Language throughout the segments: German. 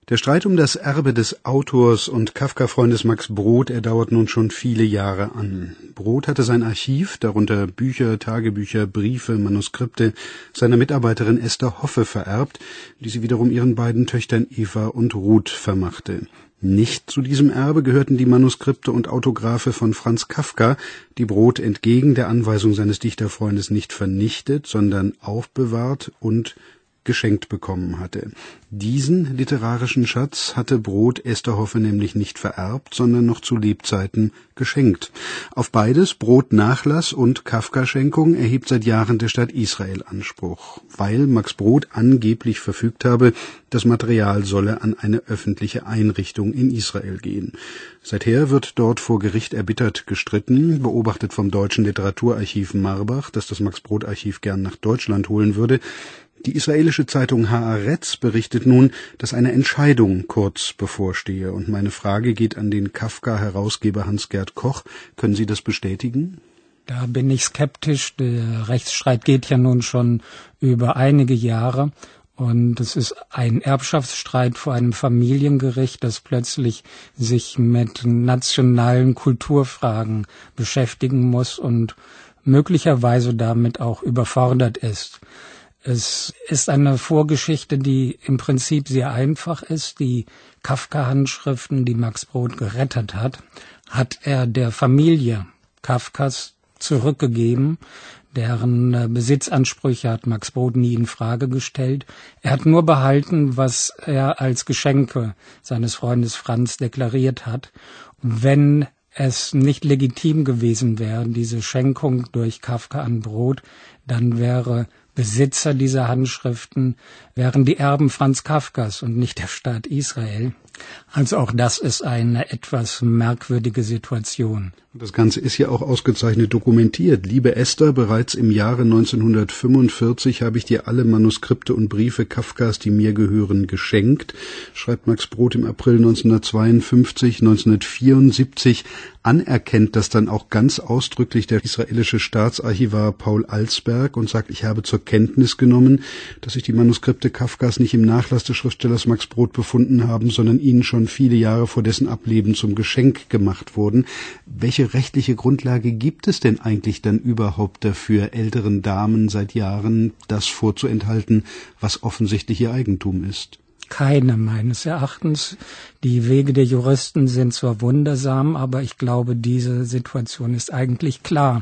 Der Streit um das Erbe des Autors und Kafka-Freundes Max Brod, dauert nun schon viele Jahre an. Brod hatte sein Archiv, darunter Bücher, Tagebücher, Briefe, Manuskripte, seiner Mitarbeiterin Esther Hoffe vererbt, die sie wiederum ihren beiden Töchtern Eva und Ruth vermachte. Nicht zu diesem Erbe gehörten die Manuskripte und Autographe von Franz Kafka, die Brod entgegen der Anweisung seines Dichterfreundes nicht vernichtet, sondern aufbewahrt und geschenkt bekommen hatte. Diesen literarischen Schatz hatte Brod Esther Hoffe nämlich nicht vererbt, sondern noch zu Lebzeiten geschenkt. Auf beides, Brod Nachlass und Kafka-Schenkung, erhebt seit Jahren der Staat Israel Anspruch, weil Max Brod angeblich verfügt habe, das Material solle an eine öffentliche Einrichtung in Israel gehen. Seither wird dort vor Gericht erbittert gestritten, beobachtet vom Deutschen Literaturarchiv Marbach, das das Max-Brod-Archiv gern nach Deutschland holen würde. Die israelische Zeitung Haaretz berichtet nun, dass eine Entscheidung kurz bevorstehe. Und meine Frage geht an den Kafka-Herausgeber Hans-Gert Koch. Können Sie das bestätigen? Da bin ich skeptisch. Der Rechtsstreit geht ja nun schon über einige Jahre. Und es ist ein Erbschaftsstreit vor einem Familiengericht, das plötzlich sich mit nationalen Kulturfragen beschäftigen muss und möglicherweise damit auch überfordert ist. Es ist eine Vorgeschichte, die im Prinzip sehr einfach ist. Die Kafka-Handschriften, die Max Brod gerettet hat er der Familie Kafkas zurückgegeben. Deren Besitzansprüche hat Max Brod nie in Frage gestellt. Er hat nur behalten, was er als Geschenke seines Freundes Franz deklariert hat. Wenn es nicht legitim gewesen wäre, diese Schenkung durch Kafka an Brod, dann wäre Besitzer dieser Handschriften wären die Erben Franz Kafkas und nicht der Staat Israel. Also auch das ist eine etwas merkwürdige Situation. Das Ganze ist ja auch ausgezeichnet dokumentiert. Liebe Esther, bereits im Jahre 1945 habe ich dir alle Manuskripte und Briefe Kafkas, die mir gehören, geschenkt, schreibt Max Brod im April 1952. 1974 anerkennt das dann auch ganz ausdrücklich der israelische Staatsarchivar Paul Alsberg und sagt, ich habe zur Kenntnis genommen, dass sich die Manuskripte Kafkas nicht im Nachlass des Schriftstellers Max Brod befunden haben, sondern ihnen schon viele Jahre vor dessen Ableben zum Geschenk gemacht wurden. Welche rechtliche Grundlage gibt es denn eigentlich dann überhaupt dafür, älteren Damen seit Jahren das vorzuenthalten, was offensichtlich ihr Eigentum ist? Keine, meines Erachtens. Die Wege der Juristen sind zwar wundersam, aber ich glaube, diese Situation ist eigentlich klar.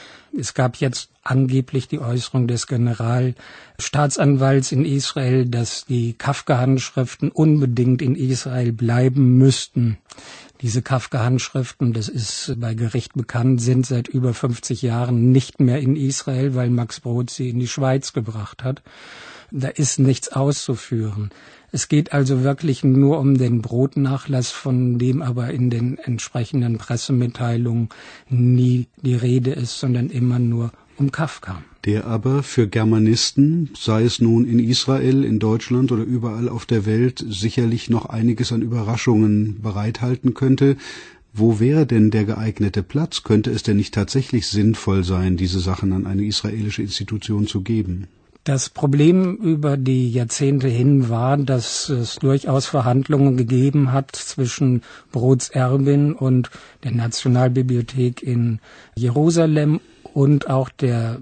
Es gab jetzt angeblich die Äußerung des Generalstaatsanwalts in Israel, dass die Kafka-Handschriften unbedingt in Israel bleiben müssten. Diese Kafka-Handschriften, das ist bei Gericht bekannt, sind seit über 50 Jahren nicht mehr in Israel, weil Max Brod sie in die Schweiz gebracht hat. Da ist nichts auszuführen. Es geht also wirklich nur um den Brod-Nachlass, von dem aber in den entsprechenden Pressemitteilungen nie die Rede ist, sondern immer nur um Kafka. Der aber für Germanisten, sei es nun in Israel, in Deutschland oder überall auf der Welt, sicherlich noch einiges an Überraschungen bereithalten könnte. Wo wäre denn der geeignete Platz? Könnte es denn nicht tatsächlich sinnvoll sein, diese Sachen an eine israelische Institution zu geben? Das Problem über die Jahrzehnte hin war, dass es durchaus Verhandlungen gegeben hat zwischen Brods Erbin und der Nationalbibliothek in Jerusalem und auch der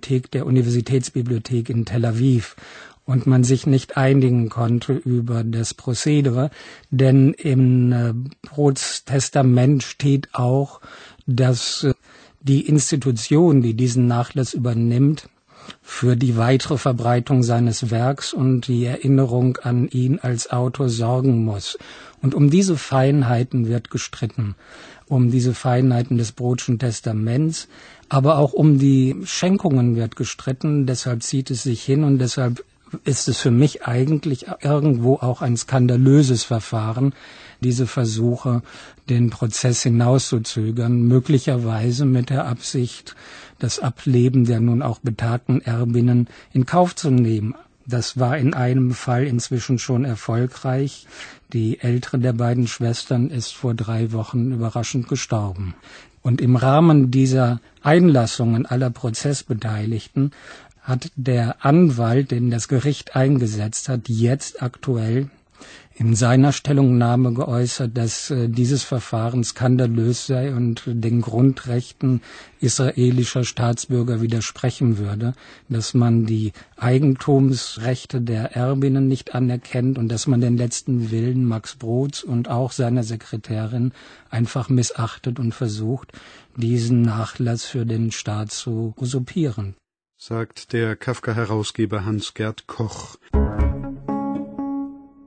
Universitätsbibliothek in Tel Aviv. Und man sich nicht einigen konnte über das Prozedere, denn in Brods Testament steht auch, dass die Institution, die diesen Nachlass übernimmt, für die weitere Verbreitung seines Werks und die Erinnerung an ihn als Autor sorgen muss. Und um diese Feinheiten wird gestritten, um diese Feinheiten des Brodschen Testaments, aber auch um die Schenkungen wird gestritten, deshalb zieht es sich hin und deshalb ist es für mich eigentlich irgendwo auch ein skandalöses Verfahren, diese Versuche, den Prozess hinauszuzögern, möglicherweise mit der Absicht, das Ableben der nun auch betagten Erbinnen in Kauf zu nehmen. Das war in einem Fall inzwischen schon erfolgreich. Die ältere der beiden Schwestern ist vor 3 Wochen überraschend gestorben. Und im Rahmen dieser Einlassungen aller Prozessbeteiligten hat der Anwalt, den das Gericht eingesetzt hat, jetzt aktuell in seiner Stellungnahme geäußert, dass dieses Verfahren skandalös sei und den Grundrechten israelischer Staatsbürger widersprechen würde, dass man die Eigentumsrechte der Erbinnen nicht anerkennt und dass man den letzten Willen Max Brods und auch seiner Sekretärin einfach missachtet und versucht, diesen Nachlass für den Staat zu usurpieren. Sagt der Kafka-Herausgeber Hans-Gert Koch.